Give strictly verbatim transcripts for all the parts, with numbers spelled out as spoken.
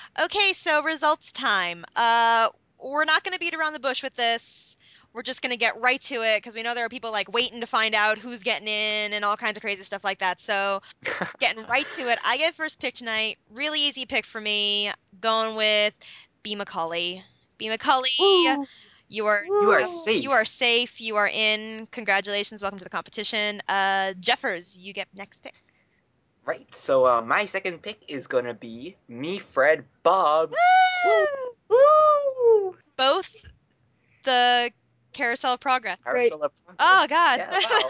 Okay, so results time. Uh, we're not going to beat around the bush with this. We're just going to get right to it because we know there are people like waiting to find out who's getting in and all kinds of crazy stuff like that. So, getting right to it, I get first pick tonight. Really easy pick for me. Going with B. Macaulay. B. Macaulay, Woo! you are You are Woo! you are safe. safe. You are in. Congratulations. Welcome to the competition. Uh, Jeffers, you get next pick. Right. So uh, my second pick is gonna be me, Fred, Bob. Woo! Woo! Woo! Both the Carousel of Progress. Great. Carousel of Oh Progress. God. Yeah. Wow.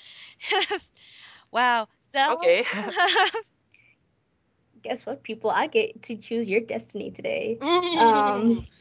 Wow. Zell. Okay. Guess what, people? I get to choose your destiny today. Ooh. Um,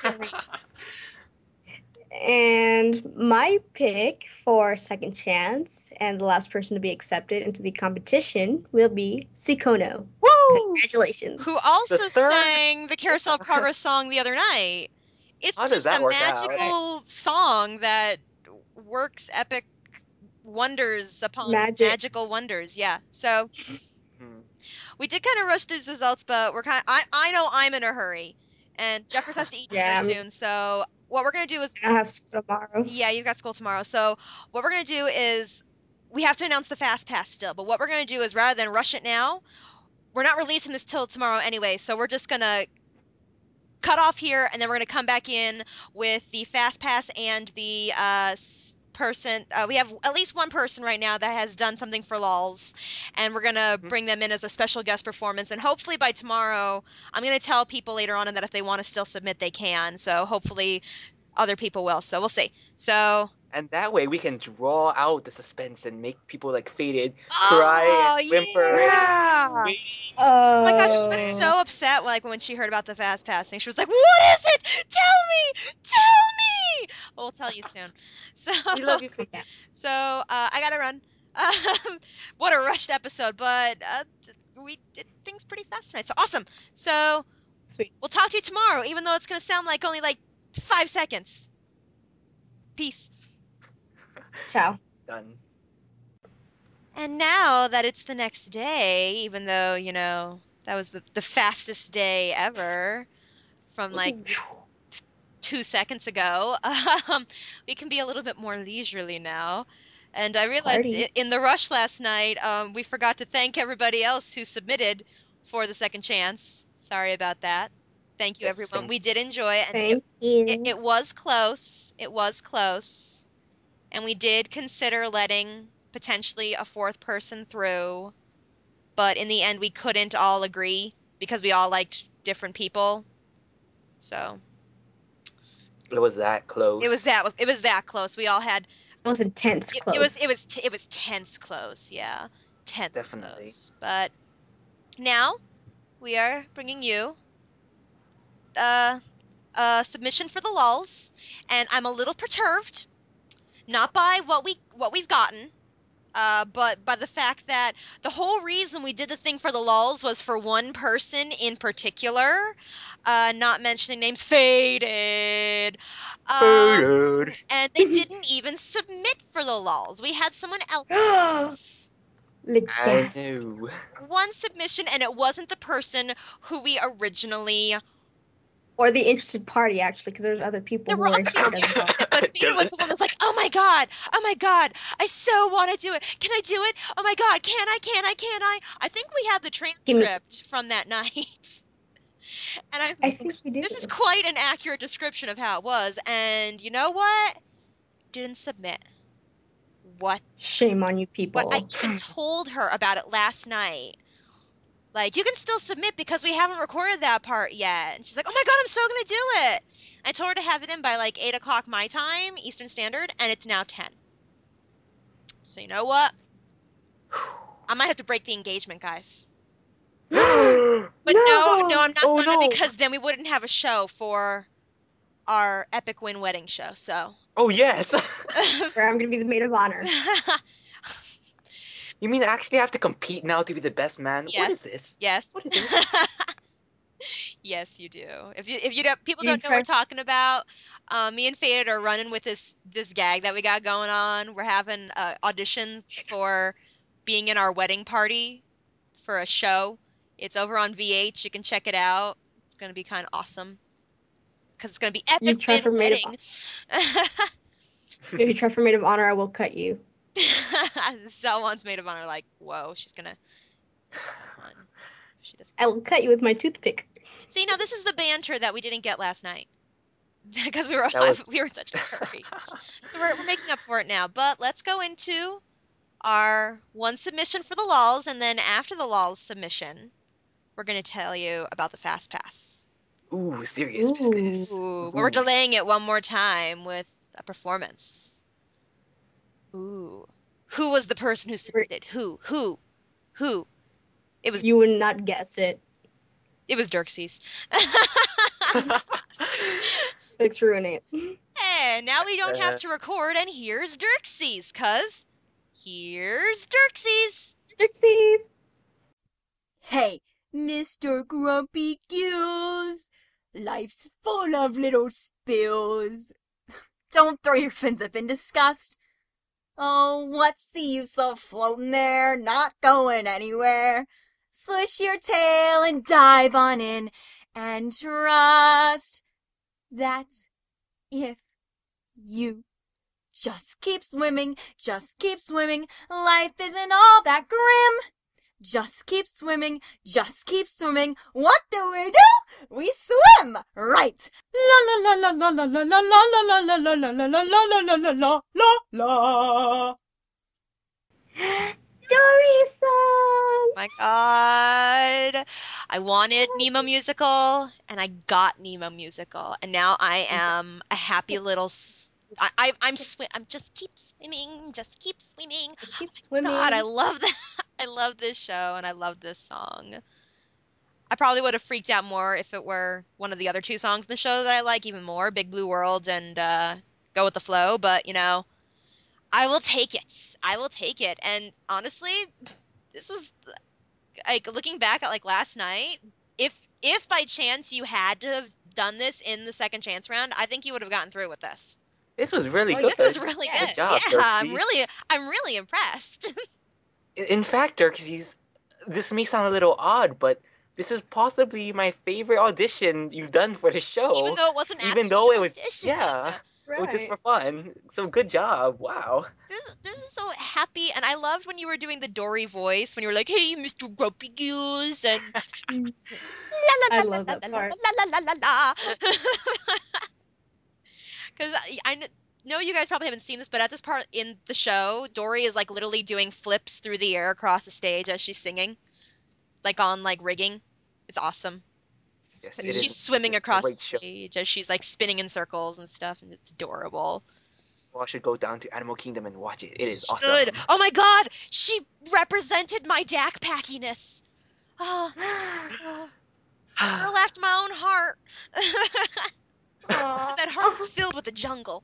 and my pick for second chance and the last person to be accepted into the competition will be Sikono. Woo! Congratulations. Who also The third. sang the Carousel of Progress song the other night. It's How does just that a work out? magical song that works epic wonders upon Magic. magical wonders. Yeah. So Hmm. we did kind of rush these results, but we're kind of, I, I know I'm in a hurry. And Jeffers has to eat dinner Yeah, I'm- soon. So what we're going to do is, I have school tomorrow. yeah, you've got school tomorrow. So what we're going to do is we have to announce the fast pass still. But what we're going to do is rather than rush it now, we're not releasing this till tomorrow anyway. So we're just going to cut off here and then we're going to come back in with the fast pass and the uh, s- person. Uh, we have at least one person right now that has done something for lols, and we're going to bring them in as a special guest performance. And hopefully by tomorrow, I'm going to tell people later on that if they want to still submit, they can. So hopefully other people will. So we'll see. So. And that way we can draw out the suspense and make people like faded, cry, Oh, and whimper, yeah. waiting. Oh my God, she was Oh. so upset like when she heard about the fast passing. She was like, "What is it? Tell me! Tell me!" Well, we'll tell you soon. So, We love you. Yeah. so uh, I gotta run. Um, what a rushed episode, but uh, we did things pretty fast tonight. So awesome. So Sweet. we'll talk to you tomorrow, even though it's gonna sound like only like five seconds. Peace. Ciao. Done. And now that it's the next day, even though, you know, that was the, the fastest day ever from like two seconds ago, um, we can be a little bit more leisurely now. And I realized Party. i- in the rush last night, um, we forgot to thank everybody else who submitted for the second chance. Sorry about that. Thank you, Yes, everyone. thank We did enjoy it, and it, Thank you. it, it was close. It was close. And we did consider letting potentially a fourth person through, but in the end, we couldn't all agree because we all liked different people. So It was that close. it was that it was that close. We all had It was intense it, close. it was it was t- it was tense close. Yeah, tense Definitely. close. But now we are bringing you uh, a submission for the lulls, and I'm a little perturbed, not by what we what we've gotten, uh, but by the fact that the whole reason we did the thing for the lulls was for one person in particular, uh, not mentioning names, faded. Um, Faded. and they didn't even submit for the lulls. We had someone else. Le I gas. knew. One submission, and it wasn't the person who we originally. Or the interested party, actually, because there's other people There who were were other interested people as well. interested, but Fada was the one that's like, "Oh my god, oh my god, I so want to do it. Can I do it? Oh my god, can I? Can I? Can I?" I think we have the Give me- transcript from that night, and I. I think we do. This is quite an accurate description of how it was, and you know what? Didn't submit. What? Shame on you people. What? I even told her about it last night. Like, you can still submit because we haven't recorded that part yet. And she's like, "Oh my god, I'm so gonna do it." I told her to have it in by like eight o'clock my time, Eastern Standard, and it's now ten. So you know what? I might have to break the engagement, guys. But no, No! no, I'm not Oh, gonna no. because then we wouldn't have a show for our Epic Win wedding show. So Oh yes. Where I'm gonna be the maid of honor. You mean I actually have to compete now to be the best man? What is yes, this? yes, What is this? yes, you do. If you if you don't, people You don't know what we're try- talking about. Um, me and Faded are running with this this gag that we got going on. We're having uh, auditions for being in our wedding party for a show. It's over on V H. You can check it out. gonna be kind of awesome. Because it's gonna be You epic try win for maid of wedding. If you try for maid of honor, I will cut you. Zell wants maid of honor. Like, whoa, she's gonna. She does. I will cut you with my toothpick. See, now this is the banter that we didn't get last night because we were That was- we were in such a hurry. So we're, we're making up for it now. But let's go into our one submission for the lulz, and then after the lulz submission, we're going to tell you about the fast pass. Ooh, serious Ooh. business. Ooh, but we're delaying it one more time with a performance. Ooh, who was the person who submitted? Who? Who? Who? It was. You would not guess it. It was Dirksies. Thanks for ruining it. Hey, now we don't have Uh. to record, and here's Dirksies, cuz here's Dirksies. Dixies! Hey, Mister Grumpy Goose, life's full of little spills. Don't throw your fins up in disgust. Oh, what's the use of floating there, not going anywhere? Swish your tail and dive on in, and trust that if you just keep swimming, just keep swimming, life isn't all that grim. Just keep swimming, just keep swimming. What do we do? We swim, right? La la la la la la la la la la la la la la la la la la la la. Dory song! My God, I wanted Nemo musical, and I got Nemo musical, and now I am a happy little. S- I, I I'm swi- I'm just keep swimming, just keep swimming. Just keep swimming. God, I love that. I love this show and I love this song. I probably would have freaked out more if it were one of the other two songs in the show that I like even more, Big Blue World and uh, Go With the Flow, but you know, I will take it. I will take it. And honestly, this was like looking back at like last night, if if by chance you had to have done this in the second chance round, I think you would have gotten through with this. This was really Oh, good. This was really Yeah, good. good job, yeah, I'm Dirksy. really I'm really impressed. In fact, Dirksies, this may sound a little odd, but this is possibly my favorite audition you've done for the show. Even though it wasn't Even actually though an it was, audition. yeah, it was just for fun. So good job. Wow. This, this is so happy, and I loved when you were doing the Dory voice, when you were like, "Hey, Mister Grumpy Goose," and la la I la love la that la part. la la la la la. Because I, I kn- know you guys probably haven't seen this, but at this part in the show, Dory is like literally doing flips through the air across the stage as she's singing, like on like rigging. It's awesome. Yes, But it She's is swimming a across the great show. stage as she's like spinning in circles and stuff, and it's adorable. Well, I should go down to Animal Kingdom and watch it. It is Should. awesome. Oh my God, she represented my D A C packiness. Oh, oh, girl after my own heart. Aw. That heart is filled with the jungle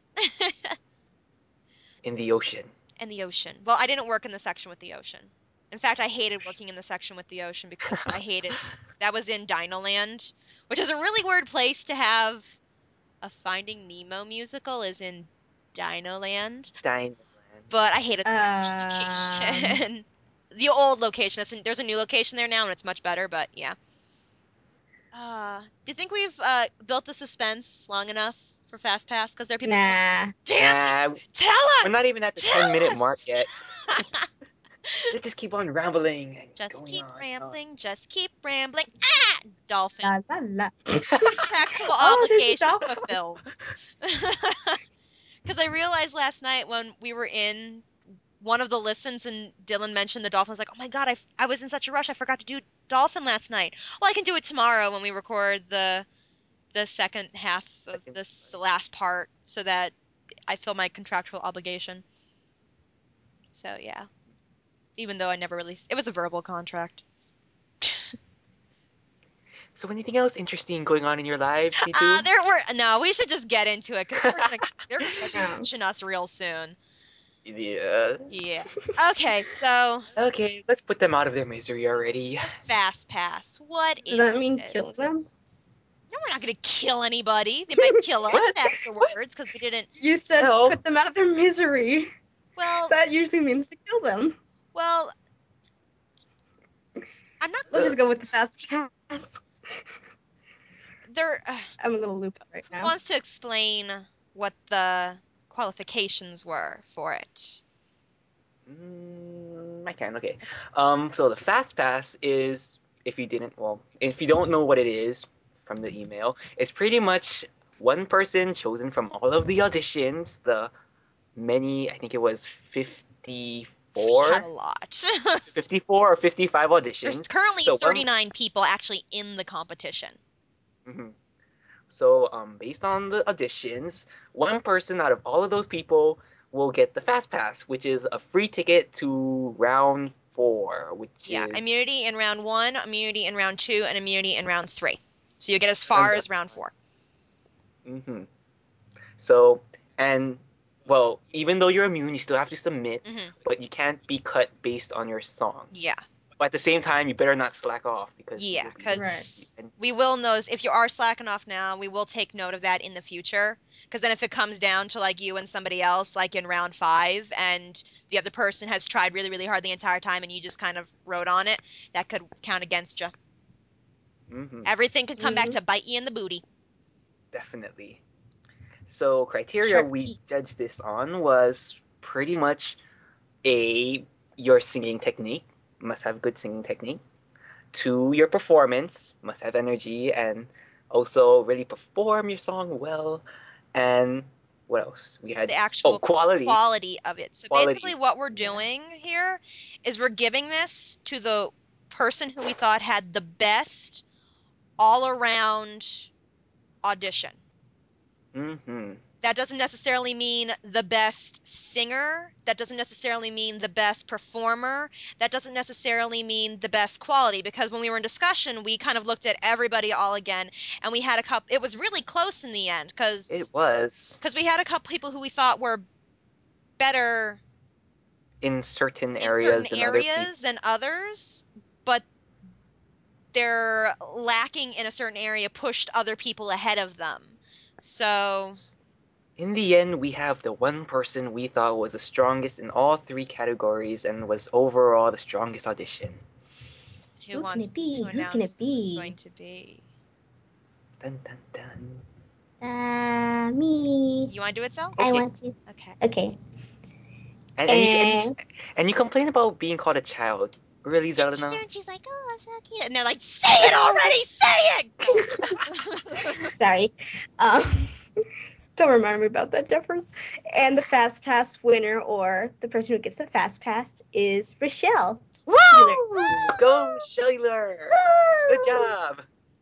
In the ocean. and the ocean. Well, I didn't work in the section with the ocean. In fact, I hated working in the section with the ocean because I hated that was in Dinoland, which is a really weird place to have a Finding Nemo musical is in Dinoland. Dine. But I hated the Um. location. The old location. That's there's a new location there now, and it's much better. But yeah. Uh, do you think we've uh, built the suspense long enough for Fast Pass? Because there are people. Nah. Damn! Nah, Tell we're us. not even at the Tell ten minute us! mark yet. Let's just keep on rambling. And Just going keep on, rambling. Just keep rambling. Ah, dolphin. La la la. Contractual Oh, there's a obligation dolphin. fulfilled. Because I realized last night when we were in one of the listens and Dylan mentioned the dolphin, I was like, oh my God, I, f- I was in such a rush. I forgot to do dolphin last night. Well, I can do it tomorrow when we record the the second half of Second this, the last part, so that I feel my contractual obligation. So yeah, even though I never really, it was a verbal contract. So anything else interesting going on in your lives, T two? Uh, there were no. We should just get into it because they're gonna they're gonna Yeah. mention us real soon. Yeah. Yeah. Okay, so Okay, let's put them out of their misery already. Fast Pass. What is Does that mean it? kill them? No, we're not gonna kill anybody. They might kill us What? afterwards because we didn't. You said No. put them out of their misery. Well, That usually means to kill them. well, I'm not. Let's just go with the fast pass. there. Uh, I'm a little looped right who now. wants to explain what the qualifications were for it? Mm, I can. Okay. Um. So the fast pass is, if you didn't, well, if you don't know what it is from the email, it's pretty much one person chosen from all of the auditions. The many, I think it was fifty-four, We had a lot. fifty-four or fifty-five There's auditions. currently So one- thirty-nine people actually in the competition. Mhm. So, um, based on the auditions, one person out of all of those people will get the fast pass, which is a free ticket to round four, which Yeah, is immunity in round one, immunity in round two, and immunity in round three. So you get as far And- as round four. hmm So, and well, even though you're immune, you still have to submit, hmm but you can't be cut based on your song. Yeah, But at the same time, you better not slack off because yeah, you'll be- because and- we will know if you are slacking off now. We will take note of that in the future. Because then, if it comes down to like you and somebody else, like in round five, and the other person has tried really, really hard the entire time, and you just kind of rode on it, that could count against you. Mhm. Everything could come back Mhm. to bite you in the booty. Definitely. So criteria Sharp we teeth. judged this on was pretty much a your singing technique, must have good singing technique. Two, your performance, must have energy and also really perform your song well. And what else? We had The actual oh quality. quality of it. So Quality. basically, what we're doing here is we're giving this to the person who we thought had the best all-around audition. Mm-hmm. That doesn't necessarily mean the best singer. That doesn't necessarily mean the best performer. That doesn't necessarily mean the best quality, because when we were in discussion, we kind of looked at everybody all again, and we had a couple. It was really close in the end It because was because we had a couple people who we thought were better in certain in areas certain than other people. areas than others, but they're lacking in a certain area pushed other people ahead of them. So In the end, we have the one person we thought was the strongest in all three categories and was overall the strongest audition. who, Who can wants it be? to Who can announce it who it's be? going to be? Dun dun dun. Uh, me. You want to do it, Sel? I Okay. want to. Okay. Okay. And, and, you, and, you, And- and you complain about being called a child. Really, And she's Zelena? there and she's like, oh, I'm so cute. And they're like, say it already! Say it! Sorry. Um, don't remind me about that, Jeffers. And the Fast Pass winner, or the person who gets the Fast Pass, is Rochelle. Woo! Go, Shaler! Good job!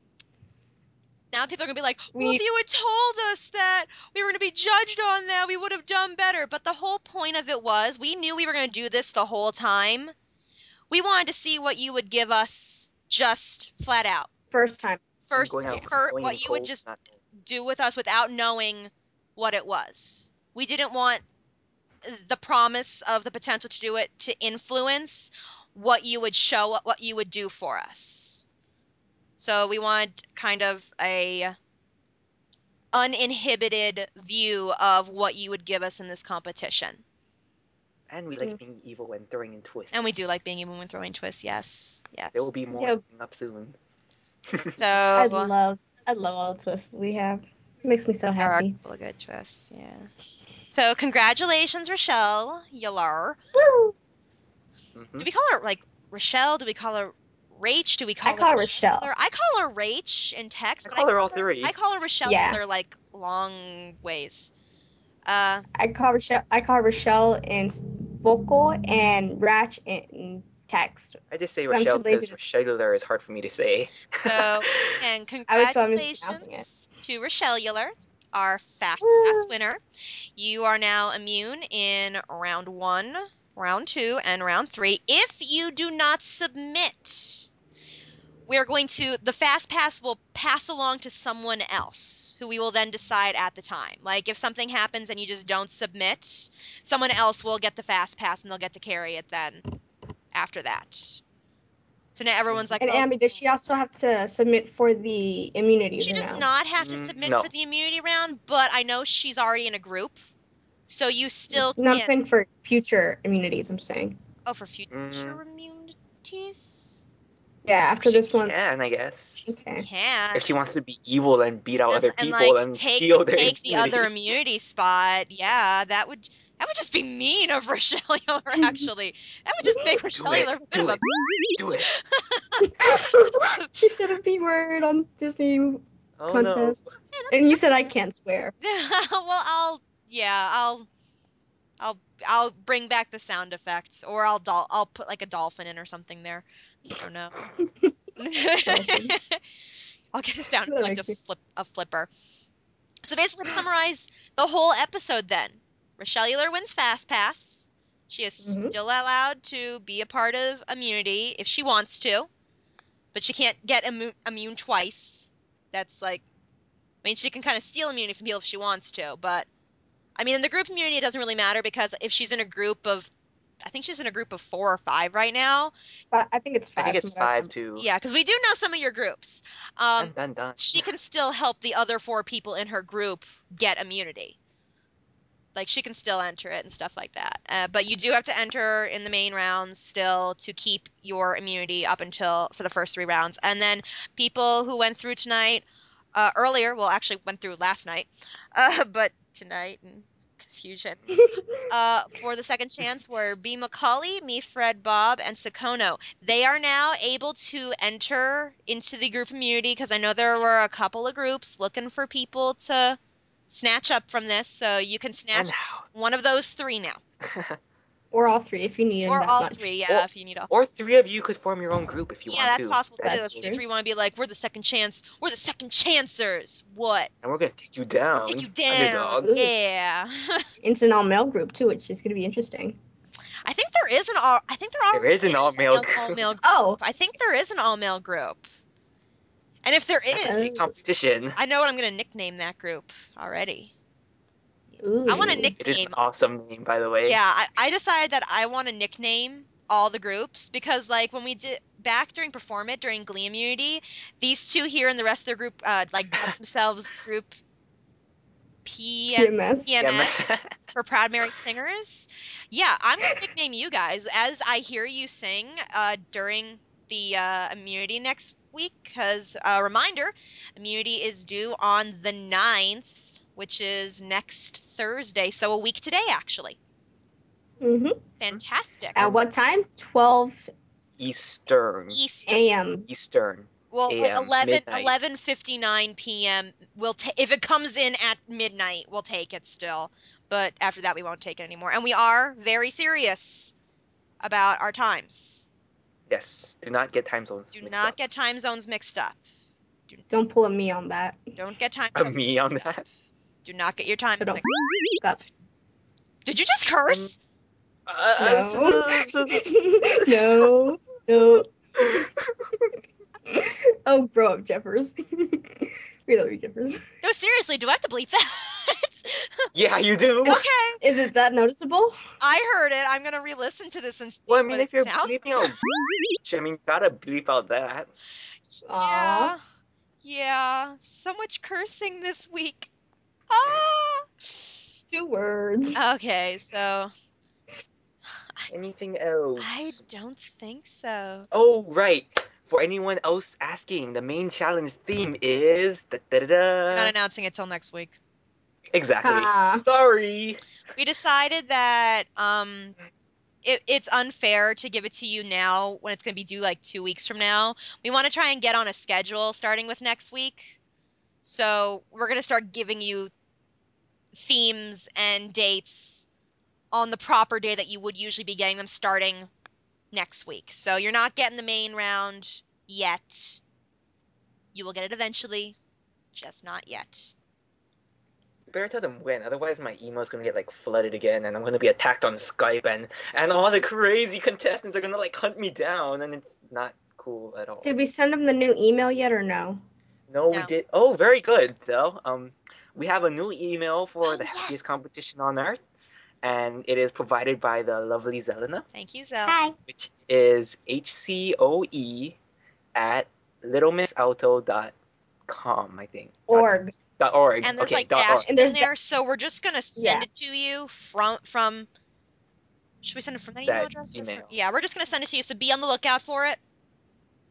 Now people are going to be like, well, We- if you had told us that we were going to be judged on that, we would have done better. But the whole point of it was, we knew we were going to do this the whole time. We wanted to see what you would give us just flat out. First time. First, Going out- fir- going what in you would cold, just not- do with us without knowing what it was. We didn't want the promise of the potential to do it to influence what you would show, what you would do for us. So we want kind of a uninhibited view of what you would give us in this competition. And we like Mm. being evil and throwing in twists. And we do like being even when throwing twists, yes. Yes. There will be more Yep. coming up soon. So I love, I love all the twists we have. It makes me so there are a happy. couple of good twists, yeah. So congratulations, Rochelle Yiller. Woo! Mhm. Do we call her like Rochelle? Do we call her Rach? Do we call I call her Rochelle? Rochelle. I call her Rach in text. I but call her all three. I call her Rochelle Yeah. Yiller, like long ways. Uh, I call Rochelle. I call Rochelle in vocal and Ratch in text. I just say So I'm too Rochelle lazy because to- Rochelle is hard for me to say. so and I was probably mispronouncing congratulations to Rochelle Yiller, our fast Woo. pass winner. You are now immune in round one, round two, and round three. If you do not submit, we're going to, the fast pass will pass along to someone else who we will then decide at the time. Like if something happens and you just don't submit, someone else will get the fast pass and they'll get to carry it then after that. So now everyone's like, And oh, Abby, does she also have to submit for the immunities? she or does no? not have to Mm, submit no. for the immunity round, but I know she's already in a group. So you still No, I'm can't. saying for future immunities. I'm saying. Oh, for future Mm. immunities? Yeah, after She this one. can, I guess. Okay. Can. If she wants to be evil and beat out and, other and people like and take steal their take the other immunity. immunity spot, yeah, that would that would just be mean of Rochelle. Actually, that would just make Rochelle it, a bit do of a. it, Do it. She said a B word on Disney Oh contest. no. And you said I can't swear. well, I'll yeah, I'll I'll I'll bring back the sound effects, or I'll dol- I'll put like a dolphin in or something there. I don't know. Dolphin. I'll get a sound I like like a it. flip a flipper. So basically, to summarize the whole episode, then Rochelle wins Fast Pass. She is Mhm. still allowed to be a part of Immunity if she wants to, but she can't get immu- immune twice. That's like, I mean, she can kind of steal immunity from people if she wants to, but I mean, in the group immunity, it doesn't really matter because if she's in a group of, I think she's in a group of four or five right now. But I think it's I five. think it's from what I five remember. too. Yeah, because we do know some of your groups. Um, Dun, dun, dun. she can still help the other four people in her group get immunity. Like, she can still enter it and stuff like that. Uh, but you do have to enter in the main rounds still to keep your immunity up until for the first three rounds. And then people who went through tonight, uh, earlier, well, actually went through last night, uh, but tonight and confusion. Uh, for the second chance were B. Macaulay, me, Fred, Bob, and Sakono. They are now able to enter into the group immunity because I know there were a couple of groups looking for people to snatch up from this. So you can snatch And one of those three now, how? Or all three if you need them or that all much. three. Yeah, Or- if you need all. Or three of you could form your own group if you Yeah, want that's to. possible too. That's If you true. three want to be like, we're the second chance, we're the second chancers. What? And we're gonna take you down. We'll take you down. Underdogs. Yeah. It's an all male group too, which is going to be interesting. I think there is an all. I think there There already is an all-male group. all-male Oh, I think there is an all-male group. And if there That's a big is, competition. I know what I'm going to nickname that group already. ooh. I want to It is nickname. an awesome name, by the way. Yeah, I, I decided that I want to nickname all the groups because, like, when we did back during Perform It during Glee Immunity, these two here and the rest of their group, uh, like, dubbed themselves Group P M P M S. P M S Yeah, for Proud Mary Singers. Yeah, I'm going to nickname you guys as I hear you sing uh, during the uh, immunity next week. Because, uh, reminder, immunity is due on the ninth, which is next Thursday. So a week today, actually. Mm-hmm. Fantastic. At what time? twelve Eastern. Eastern. a m Eastern. Well, like A M, eleven, midnight. eleven fifty-nine p.m. We'll ta- if it comes in at midnight, we'll take it still. But after that, we won't take it anymore. And we are very serious about our times. Yes. Do not get time zones. Do mixed not up. get time zones mixed up. Don't pull a me on that. Don't get time A zones. me on that. Do not get your times So don't mixed up. Did you just curse? Uh, No. no. No. Oh, grow up, Jeffers. We love you, Jeffers. No, seriously, do I have to bleep that? yeah, you do. Okay, Is it that noticeable? I heard it. I'm gonna re-listen to this and see Well, I what mean, it if you're sounds bleeping out, I mean, gotta bleep out that. Yeah. Aw. Yeah. So much cursing this week. Ah. Two words. Okay, so Anything else? I don't think so. Oh, right. For anyone else asking, the main challenge theme is da da da We're not da. announcing it till next week. Exactly. Ah. Sorry. We decided that um it, it's unfair to give it to you now when it's going to be due like two weeks from now. We want to try and get on a schedule starting with next week. So we're going to start giving you themes and dates on the proper day that you would usually be getting them starting next week. So you're not getting the main round yet. You will get it eventually, just not yet. You better tell them when, otherwise my email's gonna get like flooded again, and I'm gonna be attacked on Skype, and and all the crazy contestants are gonna like hunt me down, and it's not cool at all. Did we send them the new email yet or no? No, No. we did. Oh, very good though. Um, we have a new email for Oh, the yes. happiest competition on earth, and it is provided by the lovely Zelena, Thank you, Zell. Hi. which is H C O E at littlemiss auto dot com, I think. Org. Dot org. And there's okay, like dot org. dashes And there's in there, so we're just gonna send Yeah. it to you from from. Should we send it from that That email address? or email. from- yeah, we're just gonna send it to you. So be on the lookout for it.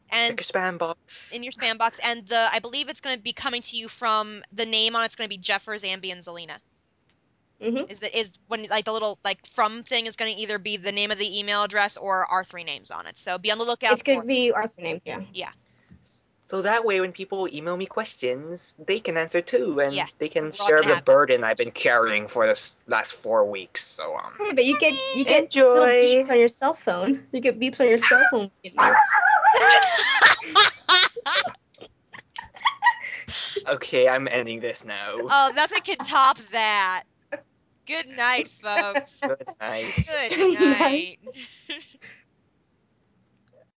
And Check your spam box. in your spam box, and the I believe it's going to be coming to you from the name on it's going to be Jeffers, Ambi, and Zelina. Mhm. Is that is when like the little like from thing is going to either be the name of the email address or our three names on it. So be on the lookout. It's gonna for be Arthur names, yeah. Yeah. So that way, when people email me questions, they can answer too, and Yes, they can we're all share gonna the have that. burden I've been carrying for this last four weeks. So um, Yeah, but you get you get little Enjoy. beeps on your cell phone. You get beeps on your cell phone. okay, I'm ending this now. Oh, nothing can top that. Good night, folks. Good night. Good Good night. night.